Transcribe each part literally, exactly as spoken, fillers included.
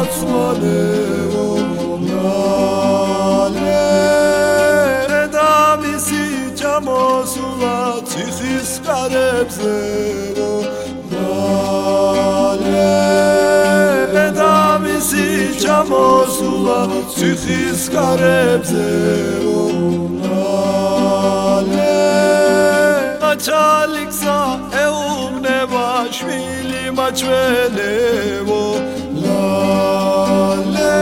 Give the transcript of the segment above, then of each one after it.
აცვალეო ლალე და მისი ჩამოსულა ციხის კარებზეო ლალე და მისი ჩამოსულა ციხის კარებზეო ლალე ჩალიქსა ეუბნება შვილი მაჩვენეო ლალე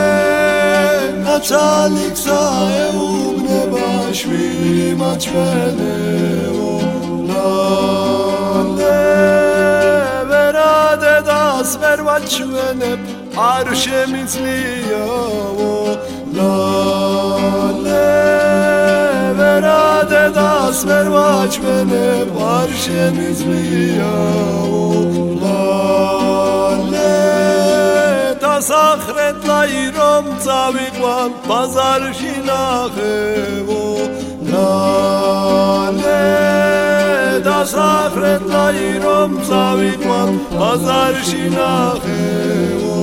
ჩალიქსა ეუბნება შვილი მაჩვენეო ლალე ვერა დედას ვერ ვაჩვენებ არ შემიძლიაო ლალე ვერა დედას ვერ ვაჩვენებ არ შემიძლიაო ლალე დასახრეთლაი რომ წავიყვან ბაზარში ნახევო ლალე დასახრეთლაი რომ წავიყვან ბაზარში ნახევო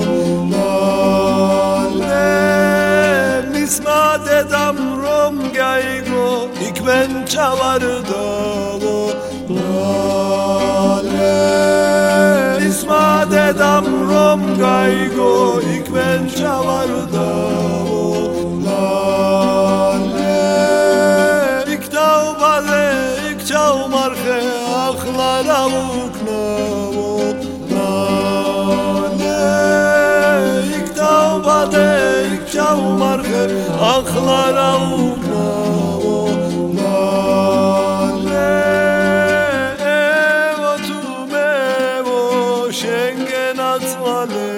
ლალე მისმა დედამ რომ გაიგო იქვენ ჩავარდაო ლალე მისმა დედამ რომ გაიგო იქვენ ჩავარდაო ლალე იქ დავბადე იქ ჩავმარხე ახლა რა ვუქნაო ლალე იქ დავბადე იქ ჩავმარხე ახლა რა ვუქნაო ლალე ევო თუ მევო შენგენ აცვალე